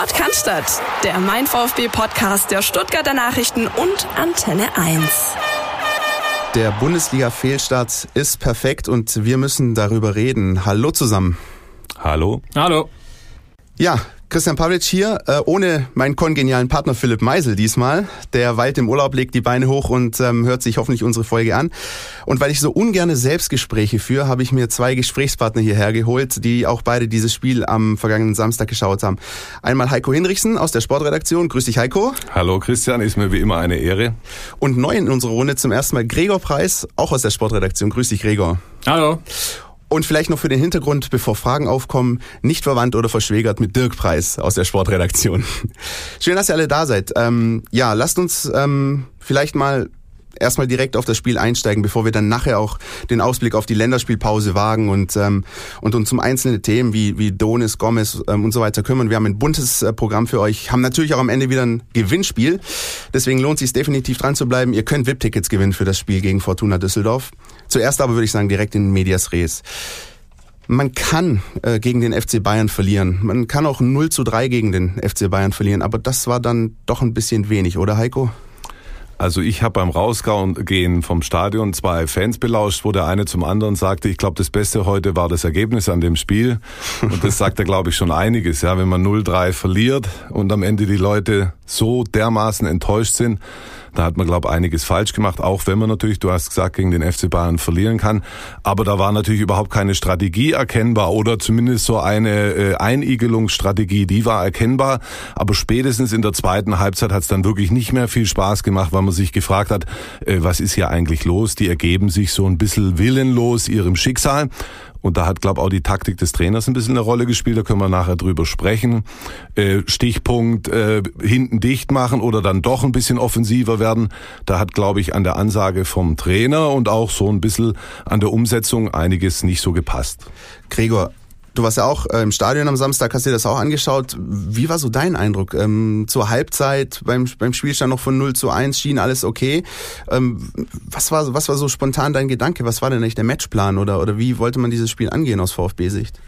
Sport kann Stadt, der Mein VfB-Podcast der Stuttgarter Nachrichten und Antenne 1. Der Bundesliga-Fehlstart ist perfekt und wir müssen darüber reden. Hallo zusammen. Hallo. Hallo. Ja, Christian Pavlic hier, ohne meinen kongenialen Partner Philipp Meisel diesmal. Der weilt im Urlaub, legt die Beine hoch und hört sich hoffentlich unsere Folge an. Und weil ich so ungerne Selbstgespräche führe, habe ich mir 2 Gesprächspartner hierher geholt, die auch beide dieses Spiel am vergangenen Samstag geschaut haben. Einmal Heiko Hinrichsen aus der Sportredaktion. Grüß dich, Heiko. Hallo Christian, ist mir wie immer eine Ehre. Und neu in unserer Runde zum ersten Mal Gregor Preis, auch aus der Sportredaktion. Grüß dich, Gregor. Hallo. Und vielleicht noch für den Hintergrund, bevor Fragen aufkommen, nicht verwandt oder verschwägert mit Dirk Preis aus der Sportredaktion. Schön, dass ihr alle da seid. Lasst uns vielleicht mal erstmal direkt auf das Spiel einsteigen, bevor wir dann nachher auch den Ausblick auf die Länderspielpause wagen und uns um einzelne Themen wie Donis, Gomez und so weiter kümmern. Wir haben ein buntes Programm für euch, haben natürlich auch am Ende wieder ein Gewinnspiel. Deswegen lohnt es sich definitiv dran zu bleiben. Ihr könnt VIP-Tickets gewinnen für das Spiel gegen Fortuna Düsseldorf. Zuerst aber würde ich sagen, direkt in Medias Res. Man kann gegen den FC Bayern verlieren. Man kann auch 0:3 gegen den FC Bayern verlieren. Aber das war dann doch ein bisschen wenig, oder Heiko? Also ich habe beim Rausgehen vom Stadion 2 Fans belauscht, wo der eine zum anderen sagte, ich glaube, das Beste heute war das Ergebnis an dem Spiel. Und das sagt ja, glaube ich, schon einiges. Ja, wenn man 0:3 verliert und am Ende die Leute so dermaßen enttäuscht sind, da hat man, glaube ich, einiges falsch gemacht, auch wenn man natürlich, du hast gesagt, gegen den FC Bayern verlieren kann. Aber da war natürlich überhaupt keine Strategie erkennbar oder zumindest so eine Einigelungsstrategie, die war erkennbar. Aber spätestens in der zweiten Halbzeit hat es dann wirklich nicht mehr viel Spaß gemacht, weil man sich gefragt hat, was ist hier eigentlich los? Die ergeben sich so ein bisschen willenlos ihrem Schicksal. Und da hat, glaube ich, auch die Taktik des Trainers ein bisschen eine Rolle gespielt. Da können wir nachher drüber sprechen. Stichpunkt hinten dicht machen oder dann doch ein bisschen offensiver werden. Da hat, glaube ich, an der Ansage vom Trainer und auch so ein bisschen an der Umsetzung einiges nicht so gepasst. Gregor, du warst ja auch im Stadion am Samstag, hast dir das auch angeschaut. Wie war so dein Eindruck? Zur Halbzeit, beim Spielstand noch von 0:1 schien alles okay. Was war so spontan dein Gedanke? Was war denn eigentlich der Matchplan oder wie wollte man dieses Spiel angehen aus VfB-Sicht?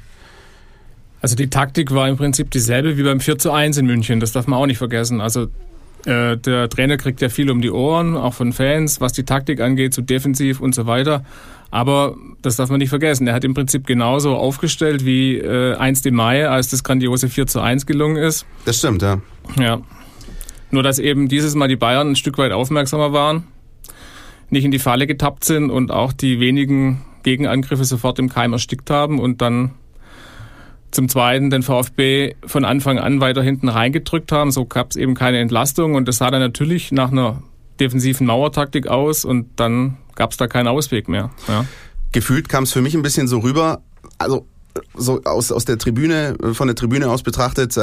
Also die Taktik war im Prinzip dieselbe wie beim 4:1 in München, das darf man auch nicht vergessen. Also der Trainer kriegt ja viel um die Ohren, auch von Fans, was die Taktik angeht, so defensiv und so weiter. Aber das darf man nicht vergessen, er hat im Prinzip genauso aufgestellt wie 1. Mai, als das grandiose 4:1 gelungen ist. Das stimmt, ja. Ja. Nur, dass eben dieses Mal die Bayern ein Stück weit aufmerksamer waren, nicht in die Falle getappt sind und auch die wenigen Gegenangriffe sofort im Keim erstickt haben und dann zum Zweiten den VfB von Anfang an weiter hinten reingedrückt haben. So gab es eben keine Entlastung und das sah dann natürlich nach einer defensiven Mauertaktik aus und dann gab es da keinen Ausweg mehr. Ja. Gefühlt kam es für mich ein bisschen so rüber, also so aus der Tribüne, von der Tribüne aus betrachtet,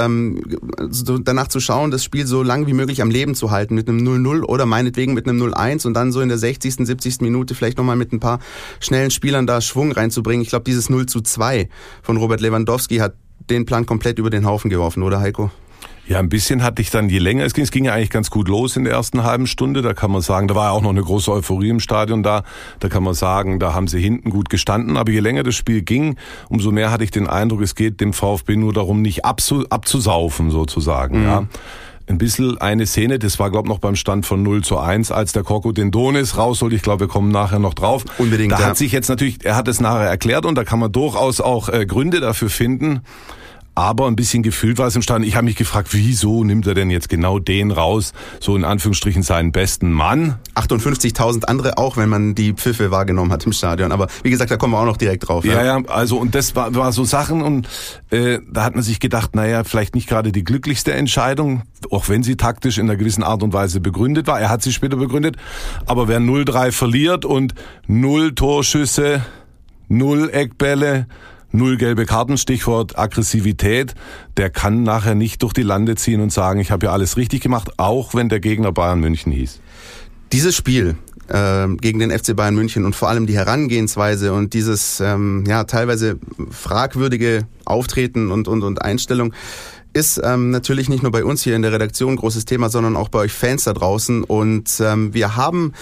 so danach zu schauen, das Spiel so lang wie möglich am Leben zu halten mit einem 0:0 oder meinetwegen mit einem 0:1 und dann so in der 60., 70. Minute vielleicht nochmal mit ein paar schnellen Spielern da Schwung reinzubringen. Ich glaube, dieses 0:2 von Robert Lewandowski hat den Plan komplett über den Haufen geworfen, oder Heiko? Ja, ein bisschen hatte ich dann, je länger es ging ja eigentlich ganz gut los in der ersten halben Stunde. Da kann man sagen, da war ja auch noch eine große Euphorie im Stadion da. Da kann man sagen, da haben sie hinten gut gestanden. Aber je länger das Spiel ging, umso mehr hatte ich den Eindruck, es geht dem VfB nur darum, nicht abzusaufen sozusagen. Mhm. Ja. Ein bisschen eine Szene, das war, glaube ich, noch beim Stand von 0:1, als der Korkut den Donis rausholt. Ich glaube, wir kommen nachher noch drauf. Unbedingt. Da hat sich jetzt natürlich, er hat es nachher erklärt und da kann man durchaus auch Gründe dafür finden. Aber ein bisschen gefühlt war es im Stadion. Ich habe mich gefragt, wieso nimmt er denn jetzt genau den raus, so in Anführungsstrichen seinen besten Mann? 58.000 andere auch, wenn man die Pfiffe wahrgenommen hat im Stadion. Aber wie gesagt, da kommen wir auch noch direkt drauf. Ja, also und das war so Sachen und da hat man sich gedacht, naja, vielleicht nicht gerade die glücklichste Entscheidung, auch wenn sie taktisch in einer gewissen Art und Weise begründet war. Er hat sie später begründet. Aber wer 0:3 verliert und 0 Torschüsse, 0 Eckbälle, 0 gelbe Karten, Stichwort Aggressivität, der kann nachher nicht durch die Lande ziehen und sagen, ich habe ja alles richtig gemacht, auch wenn der Gegner Bayern München hieß. Dieses Spiel gegen den FC Bayern München und vor allem die Herangehensweise und dieses teilweise fragwürdige Auftreten und Einstellung ist natürlich nicht nur bei uns hier in der Redaktion ein großes Thema, sondern auch bei euch Fans da draußen. Und wir haben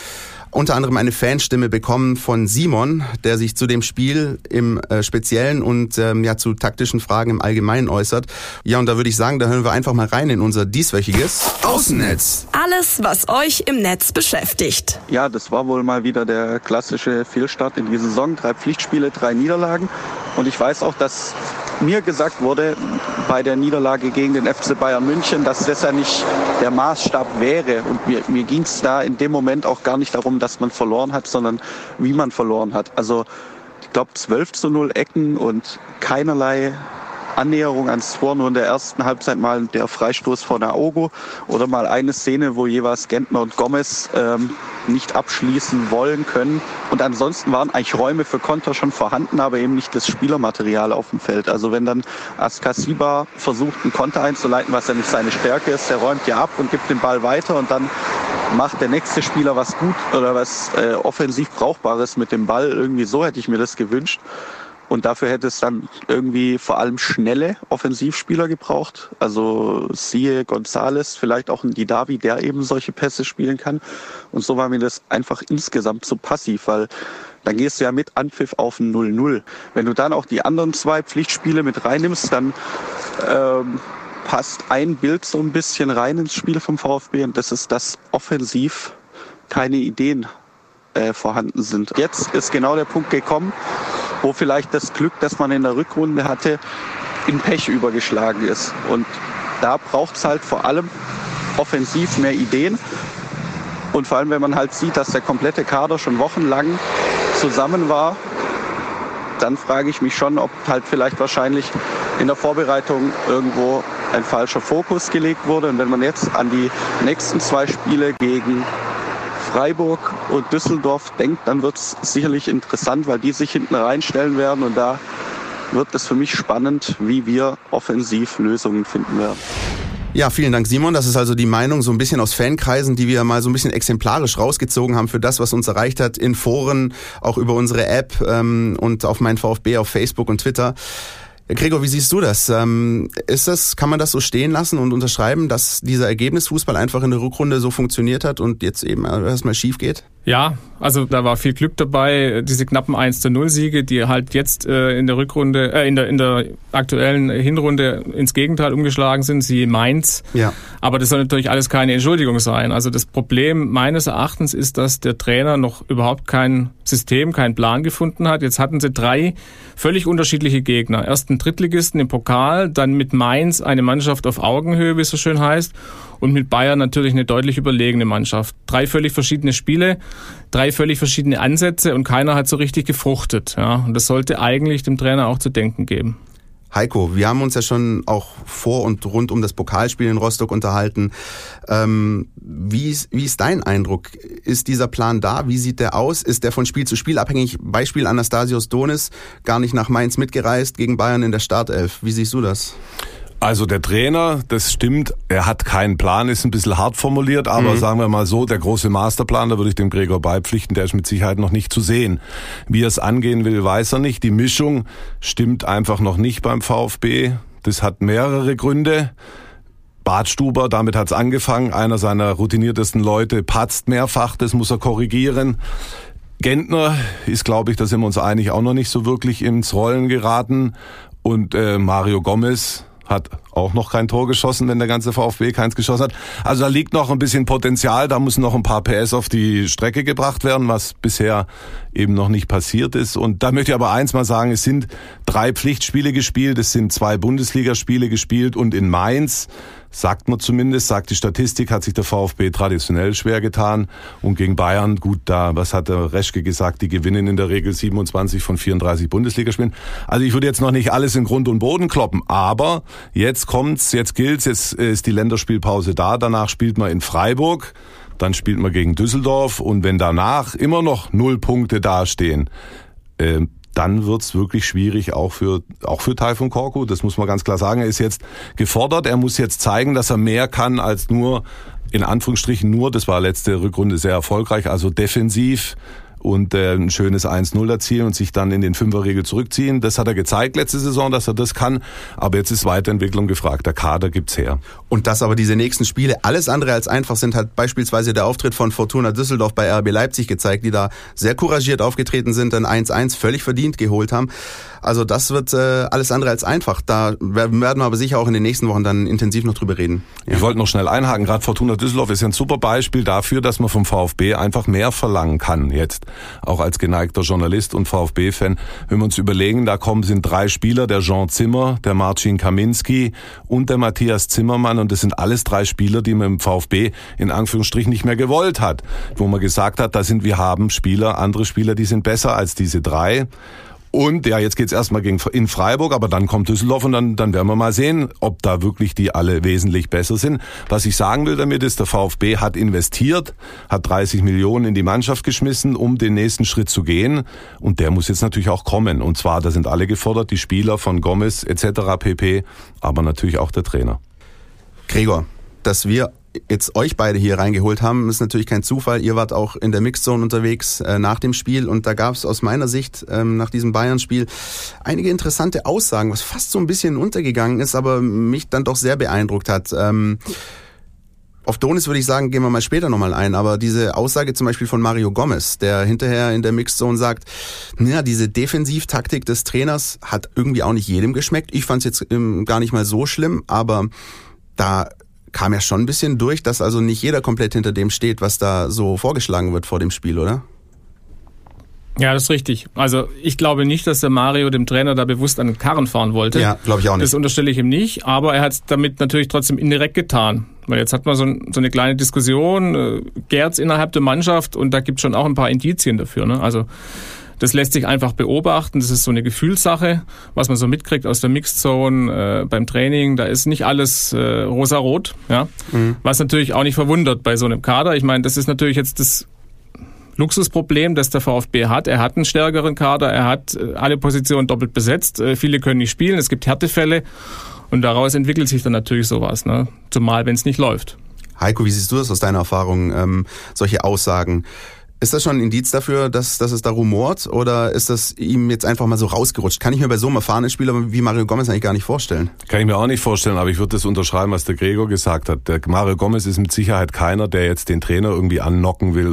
unter anderem eine Fanstimme bekommen von Simon, der sich zu dem Spiel im Speziellen und zu taktischen Fragen im Allgemeinen äußert. Ja, und da würde ich sagen, da hören wir einfach mal rein in unser dieswöchiges Außennetz. Alles, was euch im Netz beschäftigt. Ja, das war wohl mal wieder der klassische Fehlstart in die Saison. 3 Pflichtspiele, 3 Niederlagen. Und ich weiß auch, dass mir gesagt wurde bei der Niederlage gegen den FC Bayern München, dass das ja nicht der Maßstab wäre. Und mir ging es da in dem Moment auch gar nicht darum, dass man verloren hat, sondern wie man verloren hat. Also ich glaube 12:0 Ecken und keinerlei Annäherung ans Tor, nur in der ersten Halbzeit mal der Freistoß von Aogo oder mal eine Szene, wo jeweils Gentner und Gomez nicht abschließen wollen können. Und ansonsten waren eigentlich Räume für Konter schon vorhanden, aber eben nicht das Spielermaterial auf dem Feld. Also wenn dann Askasiba versucht, einen Konter einzuleiten, was ja nicht seine Stärke ist, der räumt ja ab und gibt den Ball weiter und dann macht der nächste Spieler was gut oder was offensiv Brauchbares mit dem Ball. Irgendwie so hätte ich mir das gewünscht. Und dafür hätte es dann irgendwie vor allem schnelle Offensivspieler gebraucht. Also siehe González, vielleicht auch ein Didavi, der eben solche Pässe spielen kann. Und so war mir das einfach insgesamt zu passiv, weil dann gehst du ja mit Anpfiff auf ein 0-0. Wenn du dann auch die anderen 2 Pflichtspiele mit reinnimmst, dann passt ein Bild so ein bisschen rein ins Spiel vom VfB. Und das ist, dass offensiv keine Ideen vorhanden sind. Jetzt ist genau der Punkt gekommen, wo vielleicht das Glück, das man in der Rückrunde hatte, in Pech übergeschlagen ist. Und da braucht es halt vor allem offensiv mehr Ideen. Und vor allem, wenn man halt sieht, dass der komplette Kader schon wochenlang zusammen war, dann frage ich mich schon, ob halt vielleicht wahrscheinlich in der Vorbereitung irgendwo ein falscher Fokus gelegt wurde. Und wenn man jetzt an die nächsten 2 Spiele gegen Freiburg und Düsseldorf denkt, dann wird es sicherlich interessant, weil die sich hinten reinstellen werden und da wird es für mich spannend, wie wir offensiv Lösungen finden werden. Ja, vielen Dank, Simon. Das ist also die Meinung so ein bisschen aus Fankreisen, die wir mal so ein bisschen exemplarisch rausgezogen haben für das, was uns erreicht hat in Foren, auch über unsere App und auf mein VfB auf Facebook und Twitter. Gregor, wie siehst du das? Kann man das so stehen lassen und unterschreiben, dass dieser Ergebnisfußball einfach in der Rückrunde so funktioniert hat und jetzt eben erstmal schief geht? Ja, also da war viel Glück dabei. Diese knappen 1:0-Siege, die halt jetzt in der Rückrunde, in der aktuellen Hinrunde ins Gegenteil umgeschlagen sind, siehe Mainz. Ja. Aber das soll natürlich alles keine Entschuldigung sein. Also das Problem meines Erachtens ist, dass der Trainer noch überhaupt kein System, keinen Plan gefunden hat. Jetzt hatten sie 3 völlig unterschiedliche Gegner. Erst einen Drittligisten im Pokal, dann mit Mainz eine Mannschaft auf Augenhöhe, wie es so schön heißt, und mit Bayern natürlich eine deutlich überlegene Mannschaft. 3 völlig verschiedene Spiele, 3 völlig verschiedene Ansätze und keiner hat so richtig gefruchtet. Ja, und das sollte eigentlich dem Trainer auch zu denken geben. Heiko, wir haben uns ja schon auch vor und rund um das Pokalspiel in Rostock unterhalten. Wie ist dein Eindruck? Ist dieser Plan da? Wie sieht der aus? Ist der von Spiel zu Spiel abhängig? Beispiel Anastasios Donis, gar nicht nach Mainz mitgereist, gegen Bayern in der Startelf. Wie siehst du das? Also der Trainer, das stimmt, er hat keinen Plan, ist ein bisschen hart formuliert, aber sagen wir mal so, der große Masterplan, da würde ich dem Gregor beipflichten, der ist mit Sicherheit noch nicht zu sehen. Wie er es angehen will, weiß er nicht. Die Mischung stimmt einfach noch nicht beim VfB. Das hat mehrere Gründe. Badstuber, damit hat's angefangen, einer seiner routiniertesten Leute patzt mehrfach, das muss er korrigieren. Gentner ist, glaube ich, da sind wir uns einig, auch noch nicht so wirklich ins Rollen geraten. Und Mario Gomez hat auch noch kein Tor geschossen, wenn der ganze VfB keins geschossen hat. Also da liegt noch ein bisschen Potenzial, da müssen noch ein paar PS auf die Strecke gebracht werden, was bisher eben noch nicht passiert ist. Und da möchte ich aber eins mal sagen, es sind 3 Pflichtspiele gespielt, es sind 2 Bundesligaspiele gespielt und in Mainz, sagt man zumindest, sagt die Statistik, hat sich der VfB traditionell schwer getan. Und gegen Bayern, gut, da, was hat der Reschke gesagt, die gewinnen in der Regel 27 von 34 Bundesligaspielen. Also ich würde jetzt noch nicht alles in Grund und Boden kloppen, aber jetzt kommt's, jetzt gilt's, jetzt ist die Länderspielpause da, danach spielt man in Freiburg, dann spielt man gegen Düsseldorf und wenn danach immer noch 0 Punkte dastehen, dann wird's wirklich schwierig, auch für Tayfun Korkut. Das muss man ganz klar sagen. Er ist jetzt gefordert. Er muss jetzt zeigen, dass er mehr kann als nur, in Anführungsstrichen nur, das war letzte Rückrunde sehr erfolgreich, also defensiv und ein schönes 1-0 erzielen und sich dann in den Fünferriegel zurückziehen. Das hat er gezeigt letzte Saison, dass er das kann. Aber jetzt ist Weiterentwicklung gefragt. Der Kader gibt's her. Und dass aber diese nächsten Spiele alles andere als einfach sind, hat beispielsweise der Auftritt von Fortuna Düsseldorf bei RB Leipzig gezeigt, die da sehr couragiert aufgetreten sind, ein 1-1 völlig verdient geholt haben. Also das wird alles andere als einfach. Da werden wir aber sicher auch in den nächsten Wochen dann intensiv noch drüber reden. Ja. Ich wollte noch schnell einhaken. Gerade Fortuna Düsseldorf ist ja ein super Beispiel dafür, dass man vom VfB einfach mehr verlangen kann jetzt. Auch als geneigter Journalist und VfB-Fan. Wenn wir uns überlegen, da sind 3 Spieler, der Jean Zimmer, der Marcin Kaminski und der Matthias Zimmermann. Und das sind alles 3 Spieler, die man im VfB in Anführungsstrichen nicht mehr gewollt hat. Wo man gesagt hat, wir haben andere Spieler, die sind besser als diese 3. Und ja, jetzt geht's erstmal in Freiburg, aber dann kommt Düsseldorf und dann werden wir mal sehen, ob da wirklich die alle wesentlich besser sind. Was ich sagen will damit ist, der VfB hat investiert, hat 30 Millionen in die Mannschaft geschmissen, um den nächsten Schritt zu gehen. Und der muss jetzt natürlich auch kommen. Und zwar, da sind alle gefordert, die Spieler von Gomez etc. pp., aber natürlich auch der Trainer. Gregor, dass wir jetzt euch beide hier reingeholt haben, ist natürlich kein Zufall. Ihr wart auch in der Mixzone unterwegs nach dem Spiel und da gab es aus meiner Sicht nach diesem Bayern-Spiel einige interessante Aussagen, was fast so ein bisschen untergegangen ist, aber mich dann doch sehr beeindruckt hat. Auf Donis würde ich sagen, gehen wir mal später nochmal ein, aber diese Aussage zum Beispiel von Mario Gomez, der hinterher in der Mixzone sagt, ja, diese Defensivtaktik des Trainers hat irgendwie auch nicht jedem geschmeckt. Ich fand es jetzt gar nicht mal so schlimm, aber da kam ja schon ein bisschen durch, dass also nicht jeder komplett hinter dem steht, was da so vorgeschlagen wird vor dem Spiel, oder? Ja, das ist richtig. Also ich glaube nicht, dass der Mario dem Trainer da bewusst an den Karren fahren wollte. Ja, glaube ich auch nicht. Das unterstelle ich ihm nicht, aber er hat es damit natürlich trotzdem indirekt getan. Weil jetzt hat man so eine kleine Diskussion, gärt's innerhalb der Mannschaft und da gibt es schon auch ein paar Indizien dafür. Ne? Also das lässt sich einfach beobachten. Das ist so eine Gefühlssache, was man so mitkriegt aus der Mixzone beim Training. Da ist nicht alles rosarot, ja. Was natürlich auch nicht verwundert bei so einem Kader. Ich meine, das ist natürlich jetzt das Luxusproblem, das der VfB hat. Er hat einen stärkeren Kader, er hat alle Positionen doppelt besetzt. Viele können nicht spielen, es gibt Härtefälle und daraus entwickelt sich dann natürlich sowas, ne? Zumal, wenn es nicht läuft. Heiko, wie siehst du das aus deiner Erfahrung, solche Aussagen? Ist das schon ein Indiz dafür, dass es da rumort oder ist das ihm jetzt einfach mal so rausgerutscht? Kann ich mir bei so einem erfahrenen Spieler wie Mario Gomez eigentlich gar nicht vorstellen. Kann ich mir auch nicht vorstellen, aber ich würde das unterschreiben, was der Gregor gesagt hat. Der Mario Gomez ist mit Sicherheit keiner, der jetzt den Trainer irgendwie annocken will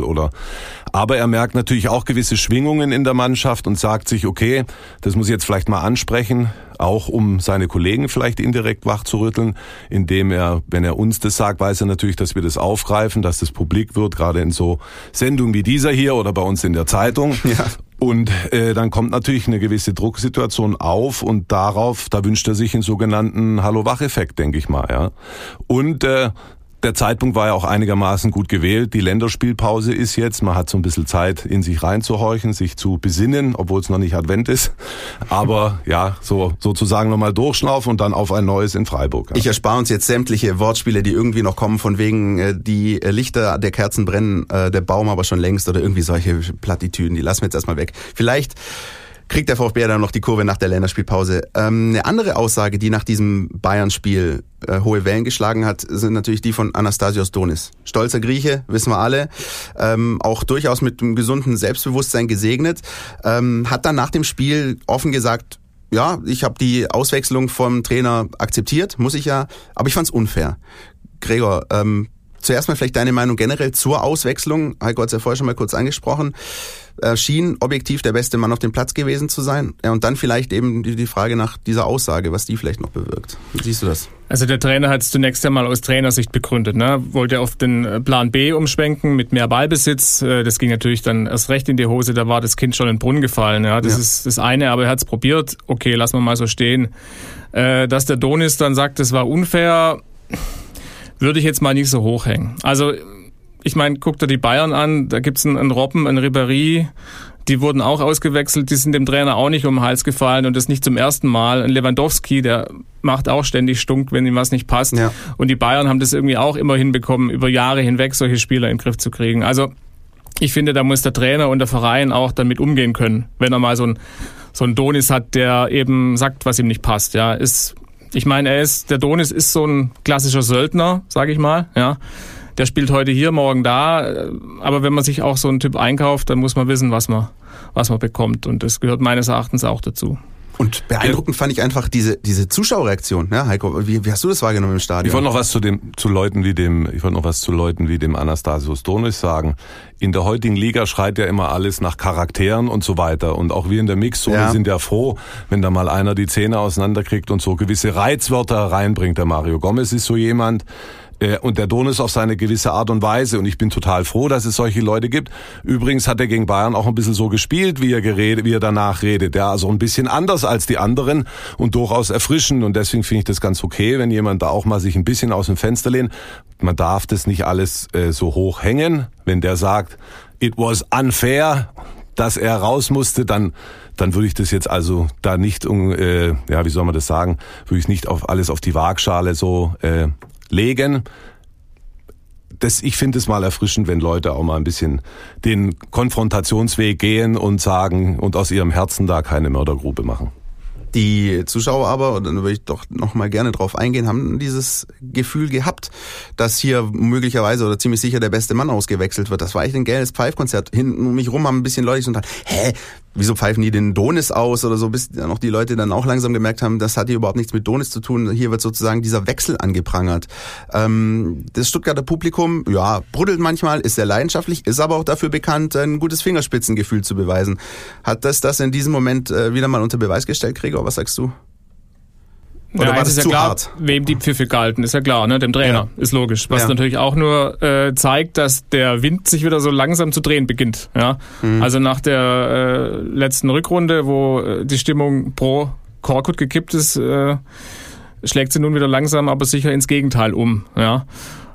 aber er merkt natürlich auch gewisse Schwingungen in der Mannschaft und sagt sich, okay, das muss ich jetzt vielleicht mal ansprechen, auch um seine Kollegen vielleicht indirekt wachzurütteln, indem wenn er uns das sagt, weiß er natürlich, dass wir das aufgreifen, dass das publik wird, gerade in so Sendungen wie dieser hier oder bei uns in der Zeitung. Ja. Und dann kommt natürlich eine gewisse Drucksituation auf und da wünscht er sich einen sogenannten Hallo-Wach-Effekt, denke ich mal. Ja. Und der Zeitpunkt war ja auch einigermaßen gut gewählt. Die Länderspielpause ist jetzt. Man hat so ein bisschen Zeit, in sich reinzuhorchen, sich zu besinnen, obwohl es noch nicht Advent ist. Aber ja, sozusagen nochmal durchschnaufen und dann auf ein neues in Freiburg. Ja. Ich erspare uns jetzt sämtliche Wortspiele, die irgendwie noch kommen, von wegen die Lichter der Kerzen brennen, der Baum aber schon längst oder irgendwie solche Plattitüden. Die lassen wir jetzt erstmal weg. Vielleicht kriegt der VfB dann noch die Kurve nach der Länderspielpause. Eine andere Aussage, die nach diesem Bayern-Spiel hohe Wellen geschlagen hat, sind natürlich die von Anastasios Donis. Stolzer Grieche, wissen wir alle, auch durchaus mit einem gesunden Selbstbewusstsein gesegnet, hat dann nach dem Spiel offen gesagt, ja, ich habe die Auswechslung vom Trainer akzeptiert, muss ich ja, aber ich fand's unfair. Gregor, zuerst mal vielleicht deine Meinung generell zur Auswechslung. Heiko hat es ja vorher schon mal kurz angesprochen. Schien objektiv der beste Mann auf dem Platz gewesen zu sein. Ja, und dann vielleicht eben die Frage nach dieser Aussage, was die vielleicht noch bewirkt. Wie siehst du das? Also der Trainer hat es zunächst einmal aus Trainersicht begründet. Ne? Wollte auf den Plan B umschwenken mit mehr Ballbesitz. Das ging natürlich dann erst recht in die Hose. Da war das Kind schon in den Brunnen gefallen. Ja? Das ist das eine, aber er hat es probiert. Okay, lassen wir mal so stehen. Dass der Donis dann sagt, das war unfair, würde ich jetzt mal nicht so hochhängen. Also ich meine, guck dir die Bayern an, da gibt's einen Robben, einen Ribéry, die wurden auch ausgewechselt, die sind dem Trainer auch nicht um den Hals gefallen und das nicht zum ersten Mal. Ein Lewandowski, der macht auch ständig Stunk, wenn ihm was nicht passt. Ja. Und die Bayern haben das irgendwie auch immer hinbekommen, über Jahre hinweg solche Spieler in den Griff zu kriegen. Also ich finde, da muss der Trainer und der Verein auch damit umgehen können, wenn er mal so einen Donis hat, der eben sagt, was ihm nicht passt. Ja, ich meine, der Donis ist so ein klassischer Söldner, sage ich mal, ja. der spielt heute hier, morgen da. Aber wenn man sich auch so einen Typ einkauft, dann muss man wissen, was man bekommt. Und das gehört meines Erachtens auch dazu. Und beeindruckend fand ich einfach diese Zuschauerreaktion, ja, Heiko. Wie hast du das wahrgenommen im Stadion? Ich wollte noch was zu Leuten wie dem Anastasios Donis sagen. In der heutigen Liga schreit ja immer alles nach Charakteren und so weiter. Und auch wir in der Mixzone sind ja froh, wenn da mal einer die Zähne auseinanderkriegt und so gewisse Reizwörter reinbringt. Der Mario Gomez ist so jemand. Und der Donis auf seine gewisse Art und Weise. Und ich bin total froh, dass es solche Leute gibt. Übrigens hat er gegen Bayern auch ein bisschen so gespielt, wie er danach redet. Ja, also ein bisschen anders als die anderen und durchaus erfrischend. Und deswegen finde ich das ganz okay, wenn jemand da auch mal sich ein bisschen aus dem Fenster lehnt. Man darf das nicht alles so hoch hängen. Wenn der sagt, it was unfair, dass er raus musste, dann würde ich das jetzt also da nicht, würde ich nicht alles auf die Waagschale so legen. Ich finde es mal erfrischend, wenn Leute auch mal ein bisschen den Konfrontationsweg gehen und sagen und aus ihrem Herzen da keine Mördergrube machen. Die Zuschauer aber, und dann würde ich doch noch mal gerne drauf eingehen, haben dieses Gefühl gehabt, dass hier möglicherweise oder ziemlich sicher der beste Mann ausgewechselt wird. Das war echt ein geiles Pfeifkonzert. Hinten um mich rum haben ein bisschen Leute gesagt, wieso pfeifen die den Donis aus oder so, bis dann auch die Leute dann auch langsam gemerkt haben, das hat hier überhaupt nichts mit Donis zu tun. Hier wird sozusagen dieser Wechsel angeprangert. Das Stuttgarter Publikum, ja, bruddelt manchmal, ist sehr leidenschaftlich, ist aber auch dafür bekannt, ein gutes Fingerspitzengefühl zu beweisen. Hat das in diesem Moment wieder mal unter Beweis gestellt, Gregor? Was sagst du? Oder war das zu hart? Wem die Pfiffe galten, ist ja klar, ne? Dem Trainer, ist logisch. Was natürlich auch nur zeigt, dass der Wind sich wieder so langsam zu drehen beginnt. Ja? Also nach der letzten Rückrunde, wo die Stimmung pro Korkut gekippt ist, schlägt sie nun wieder langsam, aber sicher ins Gegenteil um. Ja?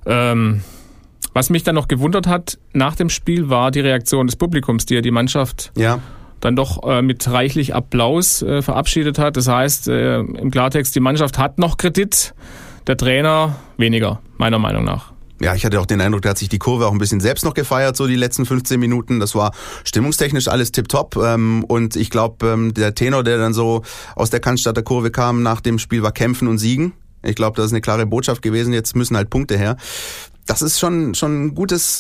Was mich dann noch gewundert hat nach dem Spiel, war die Reaktion des Publikums, die die Mannschaft dann doch mit reichlich Applaus verabschiedet hat. Das heißt, im Klartext, die Mannschaft hat noch Kredit, der Trainer weniger, meiner Meinung nach. Ja, ich hatte auch den Eindruck, da hat sich die Kurve auch ein bisschen selbst noch gefeiert, so die letzten 15 Minuten. Das war stimmungstechnisch alles tipptopp. Und ich glaube, der Tenor, der dann so aus der Cannstatter Kurve kam nach dem Spiel, war Kämpfen und Siegen. Ich glaube, das ist eine klare Botschaft gewesen. Jetzt müssen halt Punkte her. Das ist schon ein gutes,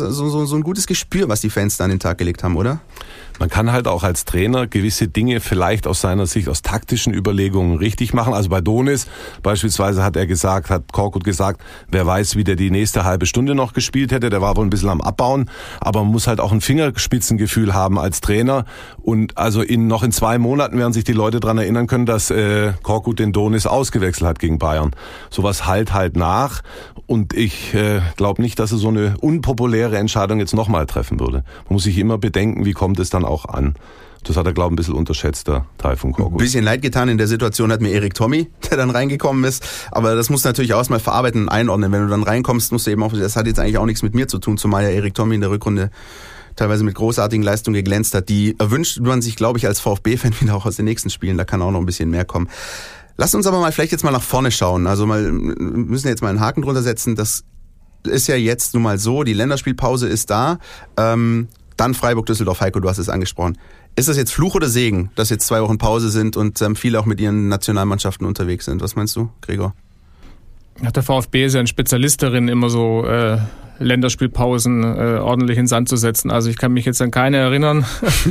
so ein gutes Gespür, was die Fans da an den Tag gelegt haben, oder? Man kann halt auch als Trainer gewisse Dinge vielleicht aus seiner Sicht, aus taktischen Überlegungen richtig machen. Also bei Donis beispielsweise hat Korkut gesagt, wer weiß, wie der die nächste halbe Stunde noch gespielt hätte. Der war wohl ein bisschen am Abbauen, aber man muss halt auch ein Fingerspitzengefühl haben als Trainer. Und also noch in 2 Monaten werden sich die Leute daran erinnern können, dass Korkut den Donis ausgewechselt hat gegen Bayern. Sowas halt nach. Und ich glaube nicht, dass er so eine unpopuläre Entscheidung jetzt nochmal treffen würde. Man muss sich immer bedenken, wie kommt es dann auch an. Das hat er, glaube ich, ein bisschen unterschätzt, der Taifun Korkut. Ein bisschen leid getan in der Situation hat mir Erik Tommy, der dann reingekommen ist. Aber das musst du natürlich auch erstmal verarbeiten und einordnen. Wenn du dann reinkommst, musst du eben auch, das hat jetzt eigentlich auch nichts mit mir zu tun, zumal ja Erik Tommy in der Rückrunde teilweise mit großartigen Leistungen geglänzt hat. Die erwünscht man sich, glaube ich, als VfB-Fan wieder auch aus den nächsten Spielen. Da kann auch noch ein bisschen mehr kommen. Lasst uns aber mal vielleicht jetzt mal nach vorne schauen. Also müssen jetzt mal einen Haken drunter setzen. Das ist ja jetzt nun mal so, die Länderspielpause ist da. Dann Freiburg-Düsseldorf. Heiko, du hast es angesprochen. Ist das jetzt Fluch oder Segen, dass jetzt 2 Wochen Pause sind und viele auch mit ihren Nationalmannschaften unterwegs sind? Was meinst du, Gregor? Ja, der VfB ist ja ein Spezialist darin, immer so Länderspielpausen ordentlich in den Sand zu setzen. Also ich kann mich jetzt an keine erinnern,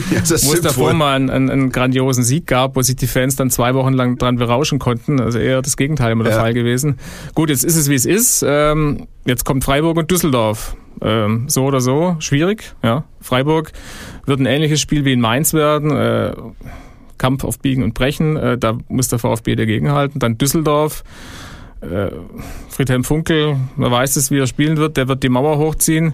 wo es davor mal einen grandiosen Sieg gab, wo sich die Fans dann 2 Wochen lang dran berauschen konnten. Also eher das Gegenteil immer der Fall gewesen. Gut, jetzt ist es, wie es ist. Jetzt kommt Freiburg und Düsseldorf. So oder so, schwierig. Ja. Freiburg wird ein ähnliches Spiel wie in Mainz werden. Kampf auf Biegen und Brechen. Da muss der VfB dagegenhalten. Dann Düsseldorf. Friedhelm Funkel, man weiß es, wie er spielen wird, der wird die Mauer hochziehen.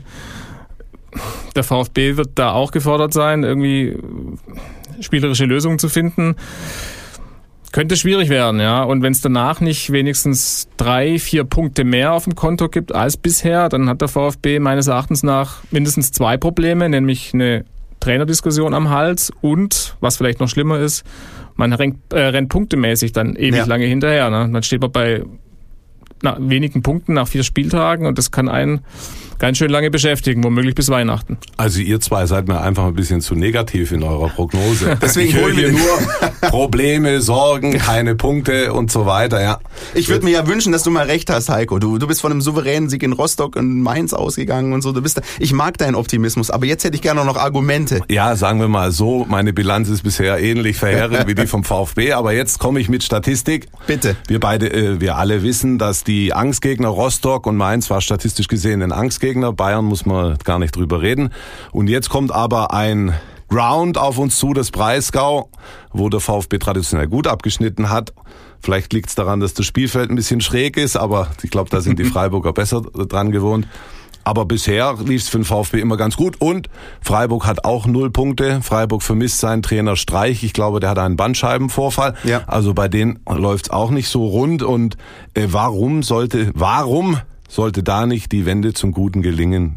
Der VfB wird da auch gefordert sein, irgendwie spielerische Lösungen zu finden. Könnte schwierig werden, ja. Und wenn es danach nicht wenigstens 3-4 Punkte mehr auf dem Konto gibt als bisher, dann hat der VfB meines Erachtens nach mindestens 2 Probleme, nämlich eine Trainerdiskussion am Hals und, was vielleicht noch schlimmer ist, man rennt punktemäßig dann ewig lange hinterher. Ne? Dann steht man bei wenigen Punkten nach 4 Spieltagen und das kann einen ganz schön lange beschäftigen, womöglich bis Weihnachten. Also ihr zwei seid mir einfach ein bisschen zu negativ in eurer Prognose. Deswegen holen wir nur Probleme, Sorgen, keine Punkte und so weiter. Ja. Ich würde mir ja wünschen, dass du mal recht hast, Heiko. Du bist von einem souveränen Sieg in Rostock und Mainz ausgegangen und so. Ich mag deinen Optimismus, aber jetzt hätte ich gerne noch Argumente. Ja, sagen wir mal so, meine Bilanz ist bisher ähnlich verheerend wie die vom VfB, aber jetzt komme ich mit Statistik. Bitte. Wir alle wissen, dass die Angstgegner Rostock und Mainz war statistisch gesehen ein Angstgegner. Bayern muss man gar nicht drüber reden. Und jetzt kommt aber ein Ground auf uns zu, das Breisgau, wo der VfB traditionell gut abgeschnitten hat. Vielleicht liegt es daran, dass das Spielfeld ein bisschen schräg ist, aber ich glaube, da sind die Freiburger besser dran gewohnt. Aber bisher lief es für den VfB immer ganz gut und Freiburg hat auch 0 Punkte. Freiburg vermisst seinen Trainer Streich. Ich glaube, der hat einen Bandscheibenvorfall. Ja. Also bei denen läuft es auch nicht so rund. Und warum sollte da nicht die Wende zum Guten gelingen?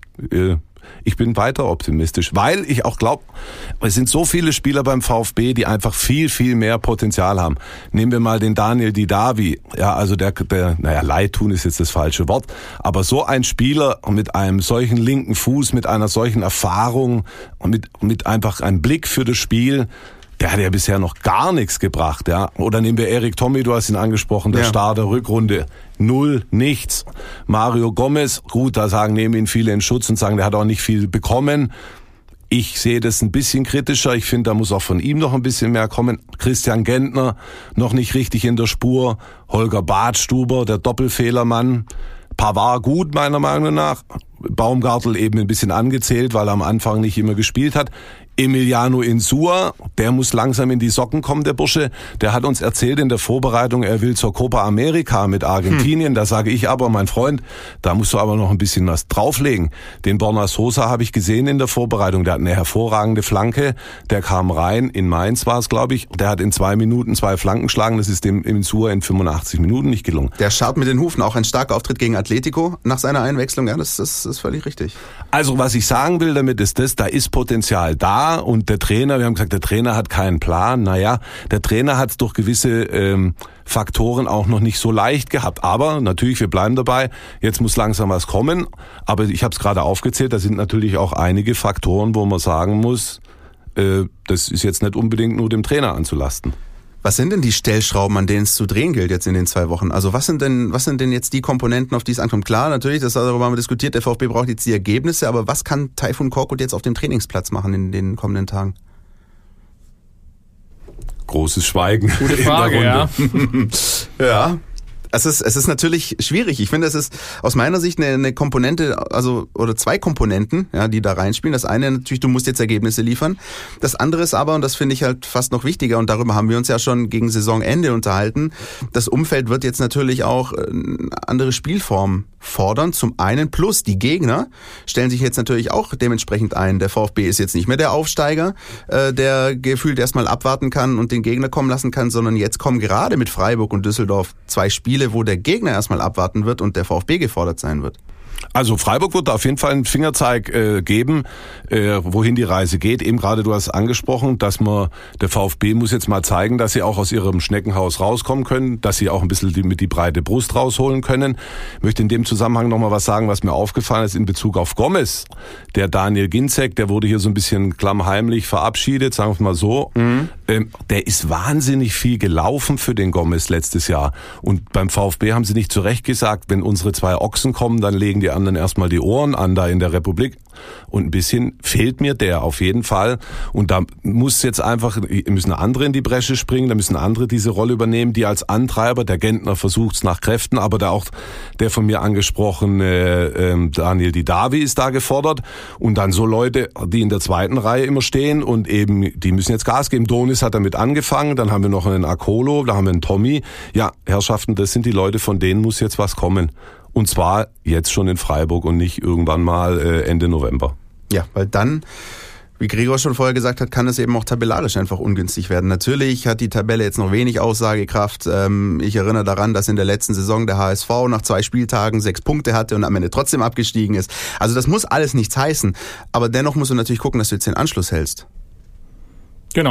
Ich bin weiter optimistisch, weil ich auch glaube, es sind so viele Spieler beim VfB, die einfach viel, viel mehr Potenzial haben. Nehmen wir mal den Daniel Didavi. Ja, also leid tun ist jetzt das falsche Wort, aber so ein Spieler mit einem solchen linken Fuß, mit einer solchen Erfahrung und mit einfach einem Blick für das Spiel, der hat ja bisher noch gar nichts gebracht, ja. Oder nehmen wir Erik Tommy, du hast ihn angesprochen, der Start der Rückrunde. 0, nichts. Mario Gomez, gut, da nehmen ihn viele in Schutz und sagen, der hat auch nicht viel bekommen. Ich sehe das ein bisschen kritischer. Ich finde, da muss auch von ihm noch ein bisschen mehr kommen. Christian Gentner, noch nicht richtig in der Spur. Holger Badstuber, der Doppelfehlermann. Pavard gut, meiner Meinung nach. Baumgartel eben ein bisschen angezählt, weil er am Anfang nicht immer gespielt hat. Emiliano Insua, der muss langsam in die Socken kommen, der Bursche. Der hat uns erzählt in der Vorbereitung, er will zur Copa America mit Argentinien. Da sage ich aber, mein Freund, da musst du aber noch ein bisschen was drauflegen. Den Borna Sosa habe ich gesehen in der Vorbereitung. Der hat eine hervorragende Flanke. Der kam rein, in Mainz war es, glaube ich. Der hat in 2 Minuten 2 Flanken geschlagen. Das ist dem Insua in 85 Minuten nicht gelungen. Der scharrt mit den Hufen, auch ein starker Auftritt gegen Atletico nach seiner Einwechslung. Ja, das ist völlig richtig. Also was ich sagen will damit ist da ist Potenzial da. Und der Trainer, wir haben gesagt, der Trainer hat keinen Plan. Naja, der Trainer hat es durch gewisse Faktoren auch noch nicht so leicht gehabt. Aber natürlich, wir bleiben dabei, jetzt muss langsam was kommen. Aber ich habe es gerade aufgezählt, da sind natürlich auch einige Faktoren, wo man sagen muss, das ist jetzt nicht unbedingt nur dem Trainer anzulasten. Was sind denn die Stellschrauben, an denen es zu drehen gilt jetzt in den 2 Wochen? Also was sind denn jetzt die Komponenten, auf die es ankommt? Klar, natürlich, darüber haben wir diskutiert, der VfB braucht jetzt die Ergebnisse, aber was kann Tayfun Korkut jetzt auf dem Trainingsplatz machen in den kommenden Tagen? Großes Schweigen. Gute Frage, ja. Ja. Es ist natürlich schwierig. Ich finde, es ist aus meiner Sicht eine Komponente, oder 2 Komponenten, ja, die da reinspielen. Das eine natürlich, du musst jetzt Ergebnisse liefern. Das andere ist aber, und das finde ich halt fast noch wichtiger, und darüber haben wir uns ja schon gegen Saisonende unterhalten, das Umfeld wird jetzt natürlich auch andere Spielformen fordern. Zum einen plus die Gegner stellen sich jetzt natürlich auch dementsprechend ein. Der VfB ist jetzt nicht mehr der Aufsteiger, der gefühlt erstmal abwarten kann und den Gegner kommen lassen kann, sondern jetzt kommen gerade mit Freiburg und Düsseldorf 2 Spiele, wo der Gegner erstmal abwarten wird und der VfB gefordert sein wird. Also Freiburg wird auf jeden Fall einen Fingerzeig geben, wohin die Reise geht. Eben gerade du hast angesprochen, dass der VfB muss jetzt mal zeigen, dass sie auch aus ihrem Schneckenhaus rauskommen können, dass sie auch ein bisschen mit die breite Brust rausholen können. Ich möchte in dem Zusammenhang nochmal was sagen, was mir aufgefallen ist in Bezug auf Gomez. Der Daniel Ginczek, der wurde hier so ein bisschen klammheimlich verabschiedet, sagen wir mal so. Mhm. Der ist wahnsinnig viel gelaufen für den Gomez letztes Jahr. Und beim VfB haben sie nicht zu Recht gesagt, wenn unsere 2 Ochsen kommen, dann legen die anderen erstmal die Ohren an da in der Republik. Und ein bisschen fehlt mir der auf jeden Fall. Und da müssen andere in die Bresche springen, da müssen andere diese Rolle übernehmen, die als Antreiber, der Gentner versucht es nach Kräften, aber der von mir angesprochene Daniel Didavi ist da gefordert. Und dann so Leute, die in der 2. Reihe immer stehen und eben, die müssen jetzt Gas geben. Donis hat damit angefangen, dann haben wir noch einen Akolo, da haben wir einen Tommy. Ja, Herrschaften, das sind die Leute, von denen muss jetzt was kommen. Und zwar jetzt schon in Freiburg und nicht irgendwann mal Ende November. Ja, weil dann, wie Gregor schon vorher gesagt hat, kann es eben auch tabellarisch einfach ungünstig werden. Natürlich hat die Tabelle jetzt noch wenig Aussagekraft. Ich erinnere daran, dass in der letzten Saison der HSV nach 2 Spieltagen 6 Punkte hatte und am Ende trotzdem abgestiegen ist. Also das muss alles nichts heißen. Aber dennoch musst du natürlich gucken, dass du jetzt den Anschluss hältst. Genau.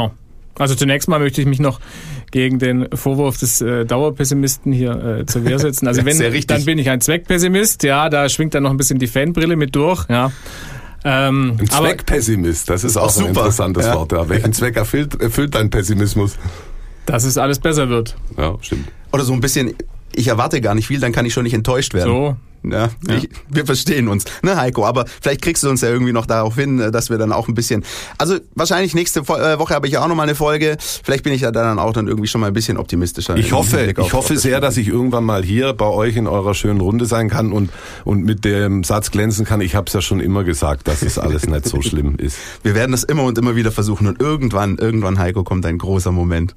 Also zunächst mal möchte ich mich noch gegen den Vorwurf des Dauerpessimisten hier zur Wehr setzen. Also wenn, dann bin ich ein Zweckpessimist. Ja, da schwingt dann noch ein bisschen die Fanbrille mit durch. Ja. Ein Zweckpessimist, das ist auch ein interessantes Wort. Ja. Welchen Zweck erfüllt dein Pessimismus? Dass es alles besser wird. Ja, stimmt. Oder so ein bisschen, ich erwarte gar nicht viel, dann kann ich schon nicht enttäuscht werden. So. Ja, wir verstehen uns, ne Heiko, aber vielleicht kriegst du uns ja irgendwie noch darauf hin, dass wir dann auch ein bisschen, also wahrscheinlich nächste Woche habe ich ja auch nochmal eine Folge, vielleicht bin ich ja dann auch dann irgendwie schon mal ein bisschen optimistischer. Ich hoffe sehr, dass ich irgendwann mal hier bei euch in eurer schönen Runde sein kann und mit dem Satz glänzen kann, ich habe es ja schon immer gesagt, dass es alles nicht so schlimm ist. Wir werden das immer und immer wieder versuchen und irgendwann Heiko, kommt ein großer Moment.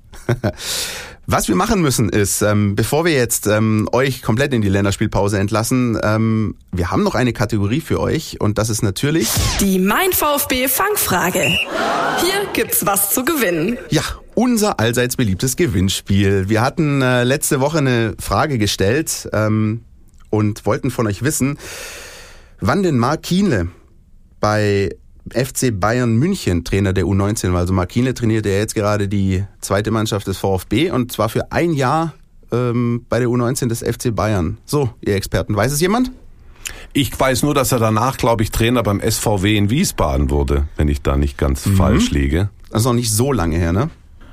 Was wir machen müssen ist, bevor wir jetzt euch komplett in die Länderspielpause entlassen, wir haben noch eine Kategorie für euch und das ist natürlich die Mein VfB Fangfrage. Hier gibt's was zu gewinnen. Ja, unser allseits beliebtes Gewinnspiel. Wir hatten letzte Woche eine Frage gestellt und wollten von euch wissen, wann denn Marc Kienle bei FC Bayern München Trainer der U19 war. Also Marc Kienle trainiert ja jetzt gerade die zweite Mannschaft des VfB und zwar für ein Jahr bei der U19 des FC Bayern. So, ihr Experten, weiß es jemand? Ich weiß nur, dass er danach, glaube ich, Trainer beim SVW in Wiesbaden wurde, wenn ich da nicht ganz falsch liege. Das ist noch nicht so lange her, ne?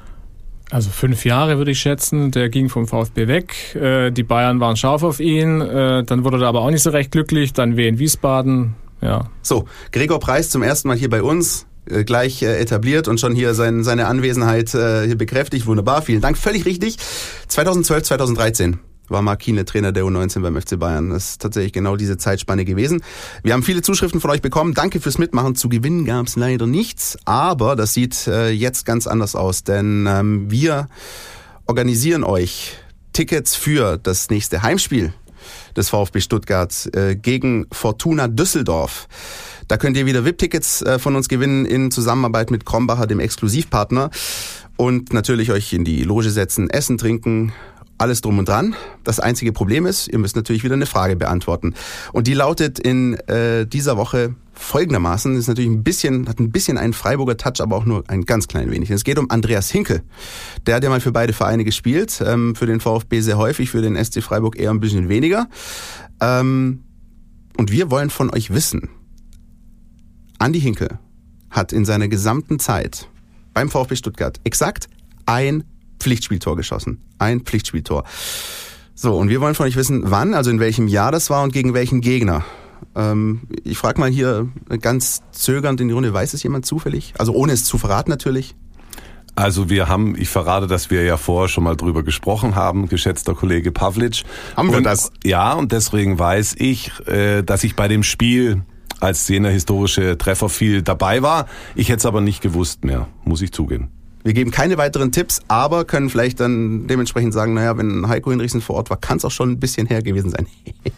Also 5 Jahre würde ich schätzen. Der ging vom VfB weg. Die Bayern waren scharf auf ihn. Dann wurde er aber auch nicht so recht glücklich. Dann in Wiesbaden. Ja. So, Gregor Preis zum ersten Mal hier bei uns, gleich etabliert und schon hier seine Anwesenheit hier bekräftigt. Wunderbar, vielen Dank, völlig richtig. 2012, 2013 war Marc Kienle Trainer der U19 beim FC Bayern. Das ist tatsächlich genau diese Zeitspanne gewesen. Wir haben viele Zuschriften von euch bekommen. Danke fürs Mitmachen. Zu gewinnen gab es leider nichts, aber das sieht jetzt ganz anders aus, denn wir organisieren euch Tickets für das nächste Heimspiel des VfB Stuttgart gegen Fortuna Düsseldorf. Da könnt ihr wieder VIP-Tickets von uns gewinnen in Zusammenarbeit mit Krombacher, dem Exklusivpartner, und natürlich euch in die Loge setzen, essen, trinken, alles drum und dran. Das einzige Problem ist, ihr müsst natürlich wieder eine Frage beantworten. Und die lautet in dieser Woche folgendermaßen, ist natürlich hat ein bisschen einen Freiburger Touch, aber auch nur ein ganz klein wenig. Es geht um Andreas Hinkel. Der hat ja mal für beide Vereine gespielt, für den VfB sehr häufig, für den SC Freiburg eher ein bisschen weniger. Und wir wollen von euch wissen, Andi Hinkel hat in seiner gesamten Zeit beim VfB Stuttgart exakt ein Pflichtspieltor geschossen. Ein Pflichtspieltor. So, und wir wollen von euch wissen, wann, also in welchem Jahr das war und gegen welchen Gegner. Ich frage mal hier ganz zögernd in die Runde, weiß es jemand zufällig? Also ohne es zu verraten natürlich. Also ich verrate, dass wir ja vorher schon mal drüber gesprochen haben, geschätzter Kollege Pavlic. Haben wir das? Ja, und deswegen weiß ich, dass ich bei dem Spiel als jener historische Treffer viel dabei war. Ich hätte es aber nicht gewusst mehr, muss ich zugeben. Wir geben keine weiteren Tipps, aber können vielleicht dann dementsprechend sagen, naja, wenn Heiko Hinrichsen vor Ort war, kann es auch schon ein bisschen her gewesen sein.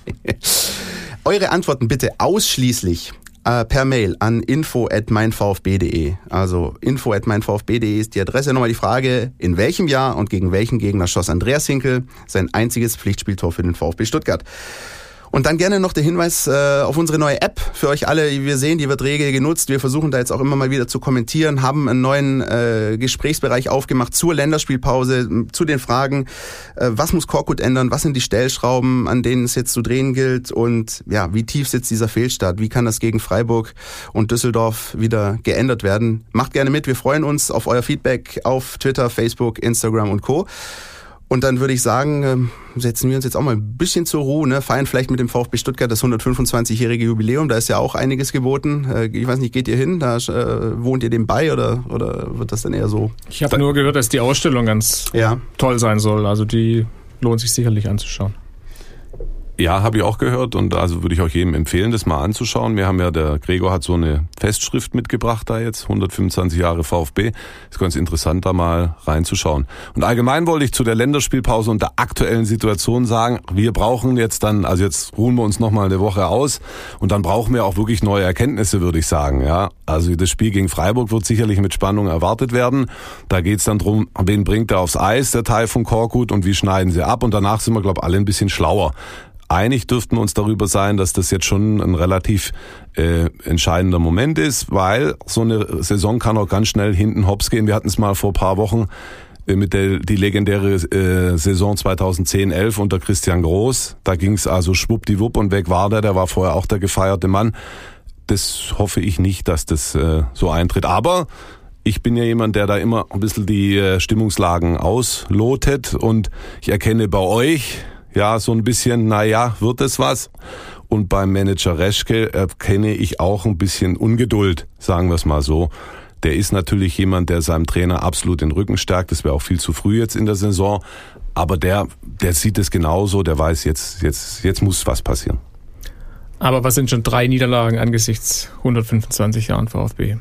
Eure Antworten bitte ausschließlich per Mail an info@meinvfb.de. Also info@meinvfb.de ist die Adresse. Nochmal die Frage, in welchem Jahr und gegen welchen Gegner schoss Andreas Hinkel sein einziges Pflichtspieltor für den VfB Stuttgart? Und dann gerne noch der Hinweis auf unsere neue App für euch alle. Wir sehen, die wird rege genutzt. Wir versuchen da jetzt auch immer mal wieder zu kommentieren, haben einen neuen Gesprächsbereich aufgemacht zur Länderspielpause, zu den Fragen, was muss Korkut ändern, was sind die Stellschrauben, an denen es jetzt zu drehen gilt und ja, wie tief sitzt dieser Fehlstart, wie kann das gegen Freiburg und Düsseldorf wieder geändert werden. Macht gerne mit, wir freuen uns auf euer Feedback auf Twitter, Facebook, Instagram und Co. Und dann würde ich sagen, setzen wir uns jetzt auch mal ein bisschen zur Ruhe, ne? Feiern vielleicht mit dem VfB Stuttgart das 125-jährige Jubiläum, da ist ja auch einiges geboten. Ich weiß nicht, geht ihr hin? Da wohnt ihr dem bei oder wird das dann eher so? Ich habe nur gehört, dass die Ausstellung ganz toll sein soll. Also die lohnt sich sicherlich anzuschauen. Ja, habe ich auch gehört und also würde ich auch jedem empfehlen, das mal anzuschauen. Der Gregor hat so eine Festschrift mitgebracht da jetzt, 125 Jahre VfB. Ist ganz interessant, da mal reinzuschauen. Und allgemein wollte ich zu der Länderspielpause und der aktuellen Situation sagen, wir brauchen jetzt ruhen wir uns nochmal eine Woche aus und dann brauchen wir auch wirklich neue Erkenntnisse, würde ich sagen. Ja, also das Spiel gegen Freiburg wird sicherlich mit Spannung erwartet werden. Da geht's dann drum, wen bringt er aufs Eis, der Teil von Korkut, und wie schneiden sie ab, und danach sind wir, glaube ich, alle ein bisschen schlauer. einig dürften wir uns darüber sein, dass das jetzt schon ein relativ entscheidender Moment ist, weil so eine Saison kann auch ganz schnell hinten hops gehen. Wir hatten es mal vor ein paar Wochen mit die legendäre Saison 2010-11 unter Christian Groß. Da ging es also schwuppdiwupp und weg war der war vorher auch der gefeierte Mann. Das hoffe ich nicht, dass das so eintritt. Aber ich bin ja jemand, der da immer ein bisschen die Stimmungslagen auslotet und ich erkenne bei euch ja so ein bisschen, wird es was? Und beim Manager Reschke erkenne ich auch ein bisschen Ungeduld, sagen wir es mal so. Der ist natürlich jemand, der seinem Trainer absolut den Rücken stärkt. Das wäre auch viel zu früh jetzt in der Saison. Aber der sieht es genauso, der weiß, jetzt muss was passieren. Aber was sind schon 3 Niederlagen angesichts 125 Jahren VfB?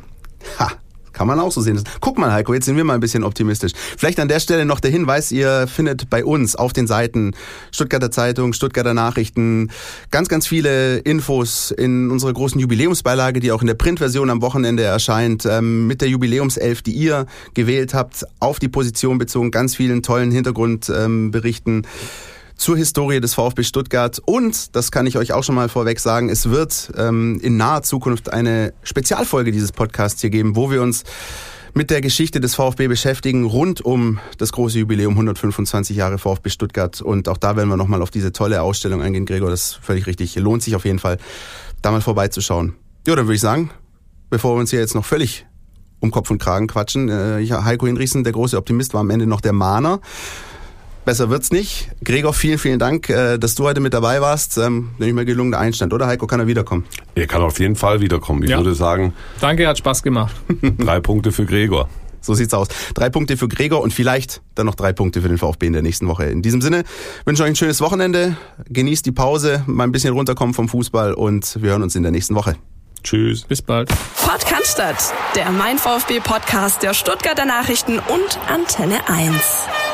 Kann man auch so sehen. Guck mal, Heiko, jetzt sind wir mal ein bisschen optimistisch. Vielleicht an der Stelle noch der Hinweis, ihr findet bei uns auf den Seiten Stuttgarter Zeitung, Stuttgarter Nachrichten ganz, ganz viele Infos in unserer großen Jubiläumsbeilage, die auch in der Printversion am Wochenende erscheint, mit der Jubiläumself, die ihr gewählt habt, auf die Position bezogen, ganz vielen tollen Hintergrundberichten zur Historie des VfB Stuttgart und, das kann ich euch auch schon mal vorweg sagen, es wird in naher Zukunft eine Spezialfolge dieses Podcasts hier geben, wo wir uns mit der Geschichte des VfB beschäftigen, rund um das große Jubiläum 125 Jahre VfB Stuttgart und auch da werden wir nochmal auf diese tolle Ausstellung eingehen, Gregor, das ist völlig richtig, lohnt sich auf jeden Fall, da mal vorbeizuschauen. Ja, dann würde ich sagen, bevor wir uns hier jetzt noch völlig um Kopf und Kragen quatschen, Heiko Hinrichsen, der große Optimist, war am Ende noch der Mahner. Besser wird's nicht. Gregor, vielen, vielen Dank, dass du heute mit dabei warst. Nicht mehr gelungener Einstand, oder Heiko? Kann er wiederkommen? Er kann auf jeden Fall wiederkommen. Ich würde sagen... Danke, hat Spaß gemacht. 3 Punkte für Gregor. So sieht's aus. 3 Punkte für Gregor und vielleicht dann noch 3 Punkte für den VfB in der nächsten Woche. In diesem Sinne wünsche ich euch ein schönes Wochenende. Genießt die Pause, mal ein bisschen runterkommen vom Fußball und wir hören uns in der nächsten Woche. Tschüss. Bis bald. Podcast, der Mein VfB Podcast der Stuttgarter Nachrichten und Antenne 1.